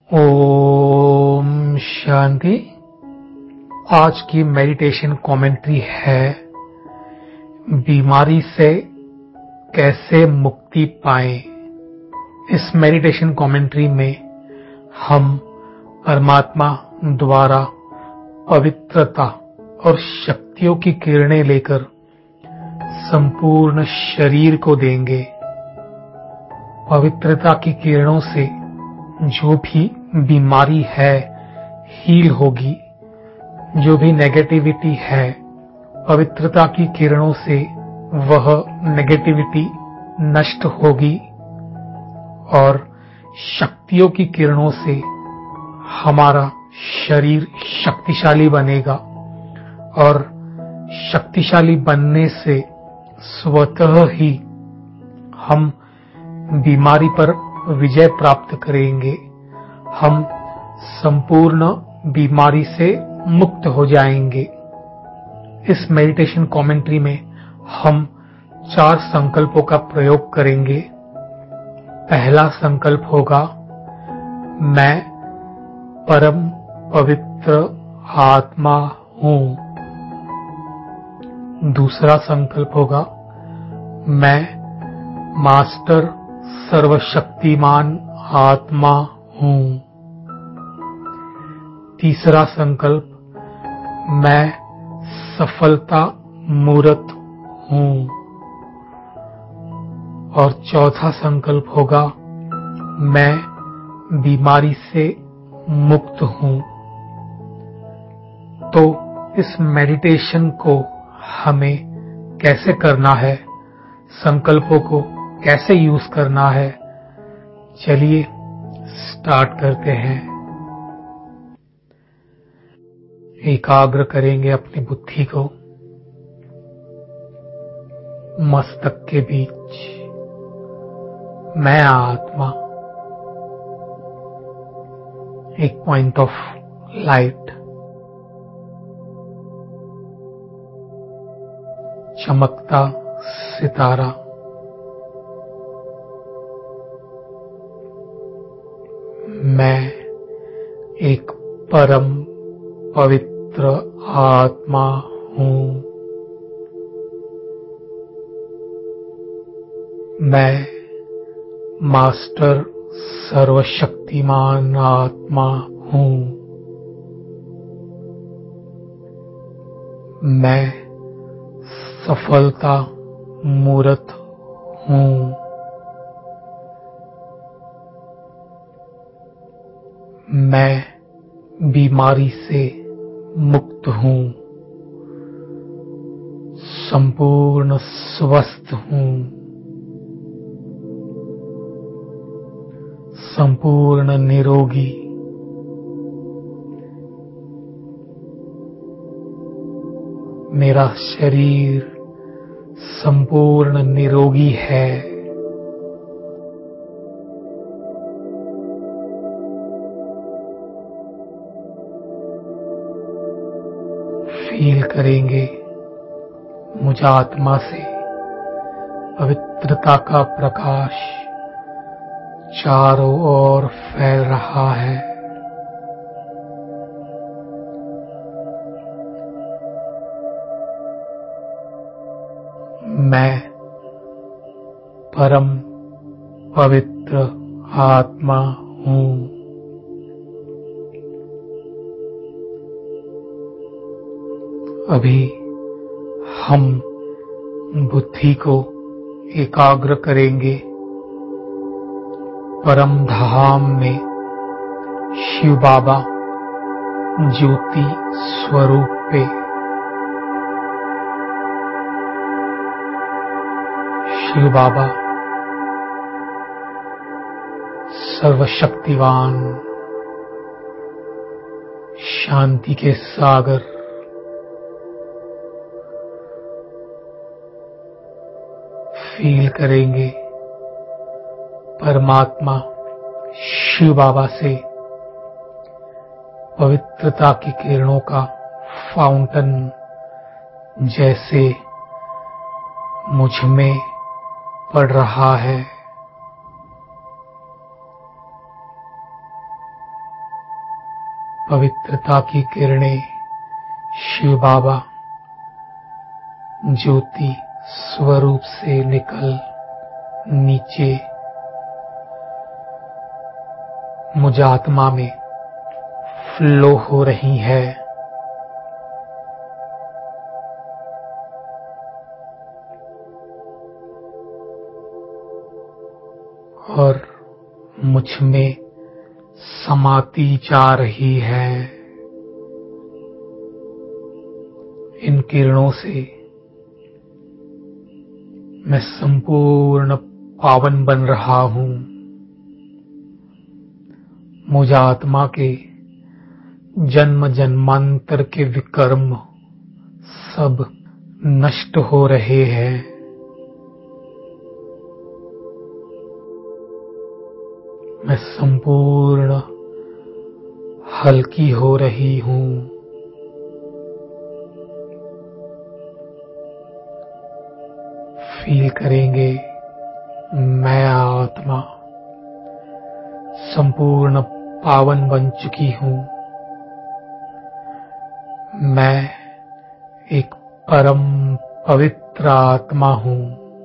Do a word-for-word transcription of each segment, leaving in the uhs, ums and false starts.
ओम शांति। आज की meditation commentary है बीमारी से कैसे मुक्ति पाएं। इस मेडिटेशन कमेंट्री में हम परमात्मा द्वारा पवित्रता और शक्तियों की किरणें लेकर संपूर्ण शरीर को देंगे। पवित्रता की किरणों से जो भी बीमारी है हील होगी, जो भी नेगेटिविटी है पवित्रता की किरणों से वह नेगेटिविटी नष्ट होगी और शक्तियों की किरणों से हमारा शरीर शक्तिशाली बनेगा और शक्तिशाली बनने से स्वतः ही हम बीमारी पर विजय प्राप्त करेंगे। हम संपूर्ण बीमारी से मुक्त हो जाएंगे। इस मेडिटेशन कमेंट्री में हम चार संकल्पों का प्रयोग करेंगे। पहला संकल्प होगा, मैं परम पवित्र आत्मा हूं। दूसरा संकल्प होगा, मैं मास्टर सर्वशक्तिमान आत्मा हूं। तीसरा संकल्प, मैं सफलता मूर्त हूं। और चौथा संकल्प होगा, मैं बीमारी से मुक्त हूं। तो इस मेडिटेशन को हमें कैसे करना है, संकल्पों को कैसे यूज करना है, चलिए स्टार्ट करते हैं। एकाग्र करेंगे अपनी बुद्धि को मस्तक के बीच। मैं आत्मा, एक पॉइंट ऑफ लाइट, चमकता सितारा। मैं एक परम पवित्र आत्मा हूं। मैं मास्टर सर्वशक्तिमान आत्मा हूं। मैं सफलता मूर्त हूं। मैं बीमारी से मुक्त हूं, संपूर्ण स्वस्थ हूं, संपूर्ण निरोगी। मेरा शरीर संपूर्ण निरोगी है। फील करेंगे मुझ आत्मा से पवित्रता का प्रकाश चारों ओर फैल रहा है। मैं परम पवित्र आत्मा हूं। अभी हम बुद्धि को एकाग्र करेंगे परम धाम में शिव बाबा ज्योति स्वरूप पे। शिव बाबा सर्वशक्तिवान, शांति के सागर, फील करेंगे परमात्मा शिव बाबा से पवित्रता की किरणों का फाउंटेन जैसे मुझ में पड़ रहा है। पवित्रता की किरणें शिव बाबा ज्योति स्वरूप से निकल नीचे मुझ आत्मा में फ्लो हो रही है। और मुझ में समाती जा रही है। इन किरणों से मैं संपूर्ण पावन बन रहा हूं। मुझ आत्मा के जन्म जन्मांतर के विकर्म सब नष्ट हो रहे हैं। मैं संपूर्ण हल्की हो रही हूं। फील करेंगे मैं आत्मा संपूर्ण पावन बन चुकी हूं। मैं एक परम पवित्र आत्मा हूं।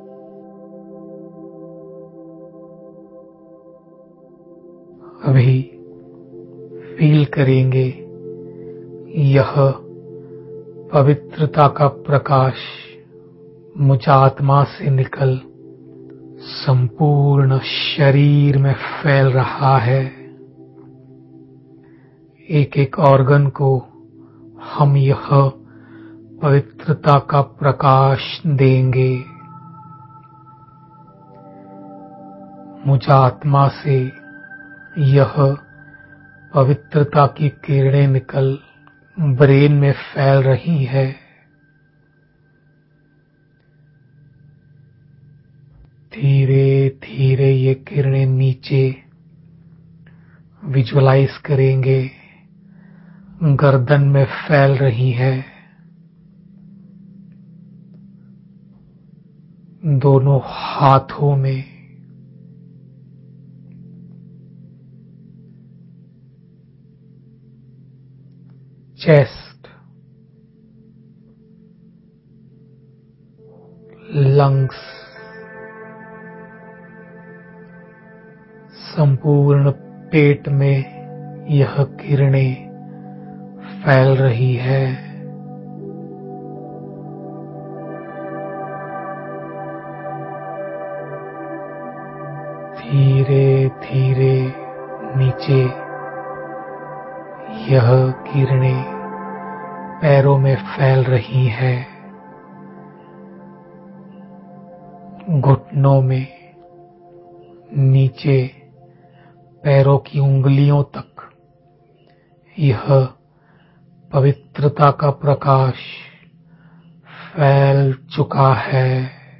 अभी फील करेंगे यह पवित्रता का प्रकाश मुझ आत्मा से निकल संपूर्ण शरीर में फैल रहा है। एक एक ऑर्गन को हम यह पवित्रता का प्रकाश देंगे। मुझ आत्मा से यह पवित्रता की किरणें निकल ब्रेन में फैल रही है। धीरे धीरे ये किरणें नीचे विजुअलाइज करेंगे गर्दन में फैल रही है। दोनों हाथों में, चेस्ट, लंग्स, संपूर्ण पेट में यह किरणें फैल रही है। धीरे धीरे नीचे यह किरणें पैरों में फैल रही है। घुटनों में, नीचे पैरों की उंगलियों तक यह पवित्रता का प्रकाश फैल चुका है।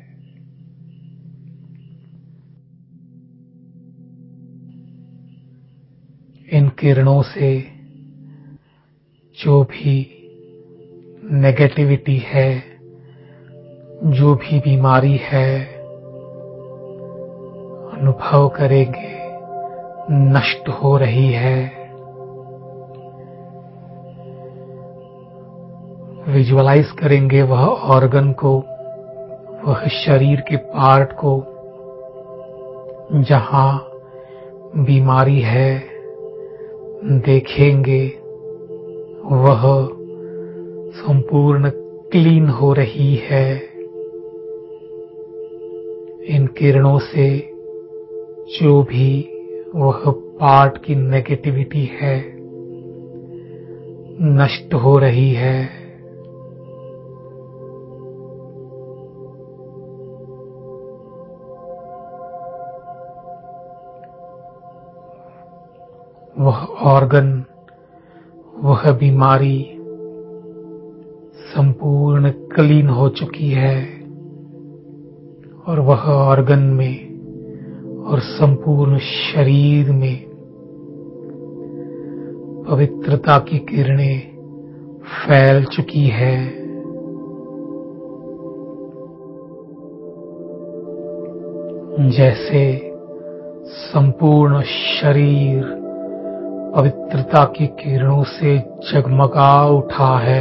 इन किरणों से जो भी नेगेटिविटी है, जो भी बीमारी है, अनुभव करेंगे नष्ट हो रही है। विजुअलाइज करेंगे वह ऑर्गन को, वह शरीर के पार्ट को जहां बीमारी है। देखेंगे वह संपूर्ण क्लीन हो रही है। इन किरणों से जो भी वह पार्ट की नेगेटिविटी है नष्ट हो रही है। वह ऑर्गन, वह बीमारी संपूर्ण क्लीन हो चुकी है और वह ऑर्गन में और संपूर्ण शरीर में पवित्रता की किरणें फैल चुकी है। जैसे संपूर्ण शरीर पवित्रता की किरणों से जगमगा उठा है।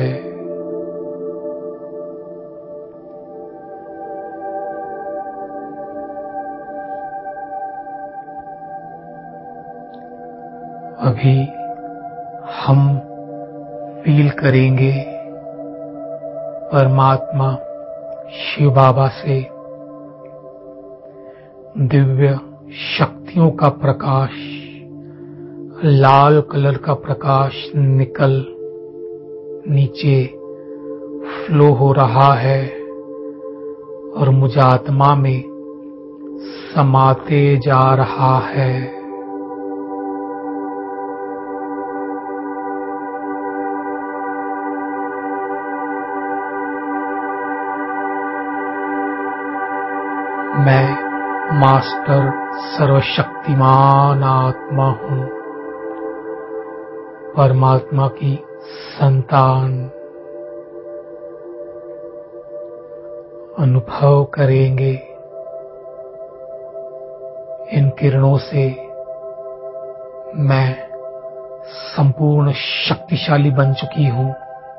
अभी हम फील करेंगे परमात्मा शिव बाबा से दिव्य शक्तियों का प्रकाश, लाल कलर का प्रकाश निकल नीचे फ्लो हो रहा है और मुझ आत्मा में समाते जा रहा है। मैं मास्टर सर्वशक्तिमान आत्मा हूँ, परमात्मा की संतान। अनुभव करेंगे इन किरणों से मैं संपूर्ण शक्तिशाली बन चुकी हूँ।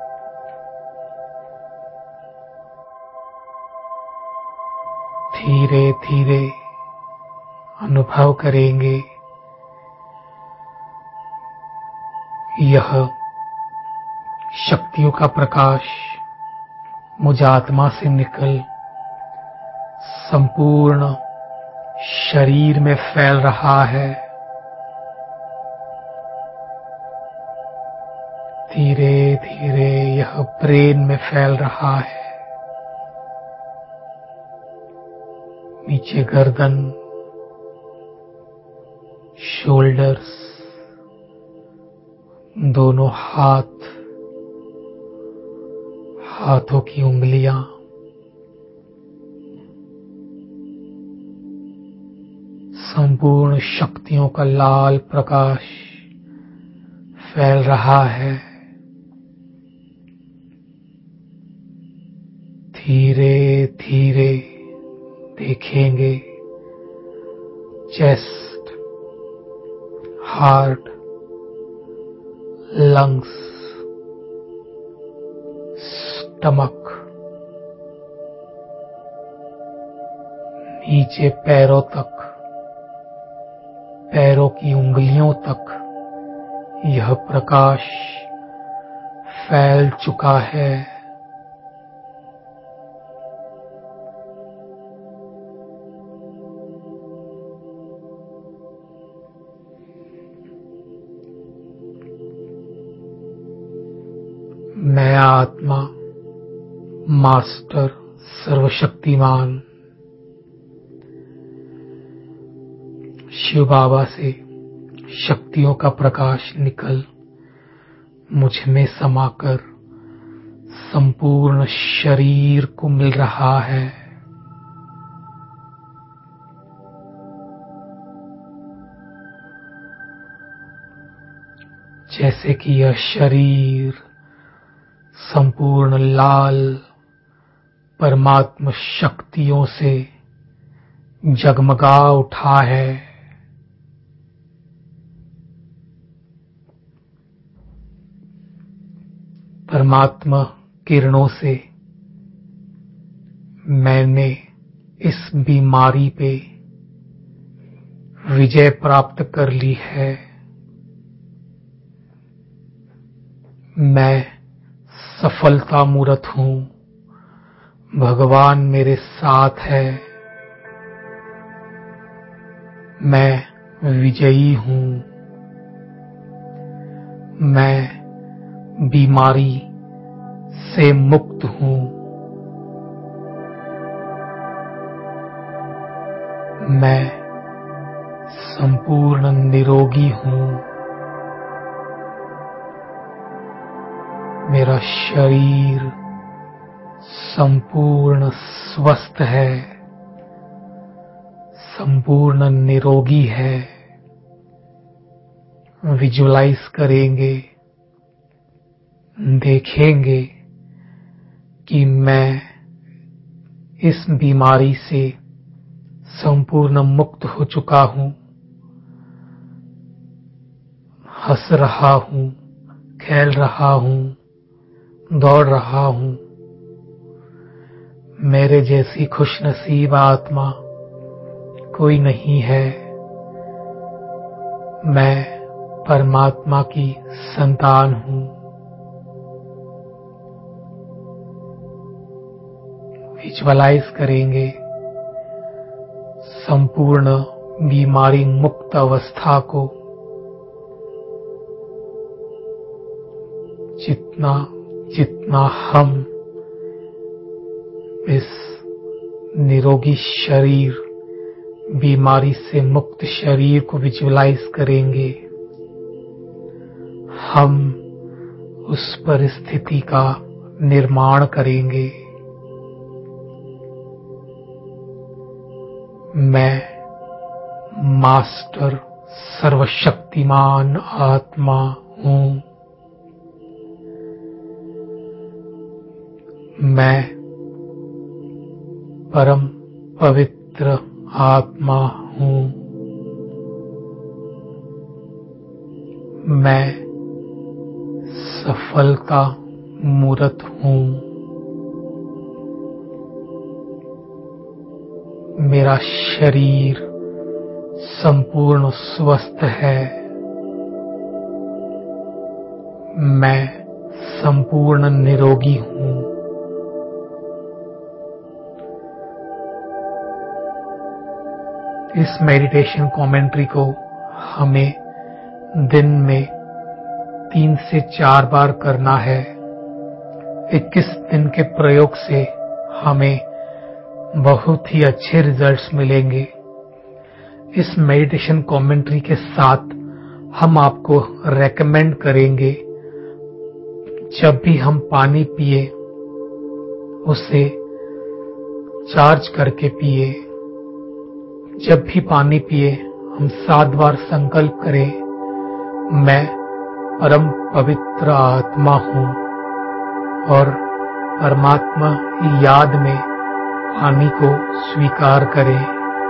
धीरे धीरे अनुभव करेंगे यह शक्तियों का प्रकाश मुझ आत्मा से निकल संपूर्ण शरीर में फैल रहा है। धीरे धीरे यह ब्रेन में फैल रहा है, नीचे गर्दन, शोल्डर्स, दोनों हाथ, हाथों की उंगलियां, संपूर्ण शक्तियों का लाल प्रकाश फैल रहा है। धीरे धीरे देखेंगे चेस्ट, हार्ट, लंग्स, स्टमक, नीचे पैरों तक, पैरों की उंगलियों तक यह प्रकाश फैल चुका है। मैं आत्मा मास्टर सर्वशक्तिमान शिव बाबा से शक्तियों का प्रकाश निकल मुझ में समाकर संपूर्ण शरीर को मिल रहा है। जैसे कि यह शरीर संपूर्ण लाल परमात्म शक्तियों से जगमगा उठा है। परमात्मा किरणों से मैंने इस बीमारी पे विजय प्राप्त कर ली है। मैं सफलता मूर्त हूँ, भगवान मेरे साथ है। मैं विजयी हूँ। मैं बीमारी से मुक्त हूँ। मैं संपूर्ण निरोगी हूँ। मेरा शरीर संपूर्ण स्वस्थ है, संपूर्ण निरोगी है। विजुलाइज करेंगे, देखेंगे कि मैं इस बीमारी से संपूर्ण मुक्त हो चुका हूँ। हंस रहा हूं, खेल रहा हूं, दौड़ रहा हूं। मेरे जैसी खुशनसीब आत्मा कोई नहीं है। मैं परमात्मा की संतान हूं। विजुअलाइज करेंगे संपूर्ण बीमारी मुक्त अवस्था को। जितना जितना हम इस निरोगी शरीर, बीमारी से मुक्त शरीर को विजुअलाइज करेंगे, हम उस परिस्थिति का निर्माण करेंगे। मैं मास्टर सर्वशक्तिमान आत्मा हूं। मैं परम पवित्र आत्मा हूं। मैं सफलता मूर्त हूं। मेरा शरीर संपूर्ण स्वस्थ है। मैं संपूर्ण निरोगी हूं। इस मेडिटेशन कमेंट्री को हमें दिन में तीन से चार बार करना है। इक्कीस दिन के प्रयोग से हमें बहुत ही अच्छे रिजल्ट्स मिलेंगे। इस मेडिटेशन कमेंट्री के साथ हम आपको रेकमेंड करेंगे, जब भी हम पानी पिए उसे चार्ज करके पिए। जब भी पानी पिए हम सात बार संकल्प करें, मैं परम पवित्र आत्मा हूं, और परमात्मा की याद में पानी को स्वीकार करें।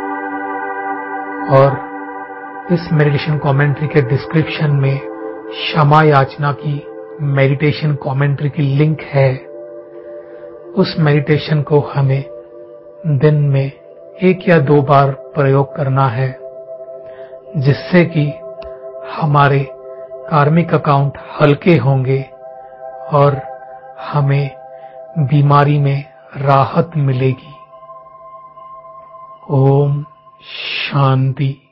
और इस मेडिटेशन कमेंट्री के डिस्क्रिप्शन में क्षमा याचना की मेडिटेशन कमेंट्री की लिंक है। उस मेडिटेशन को हमें दिन में एक या दो बार प्रयोग करना है, जिससे कि हमारे कार्मिक अकाउंट हल्के होंगे और हमें बीमारी में राहत मिलेगी। ओम शांति।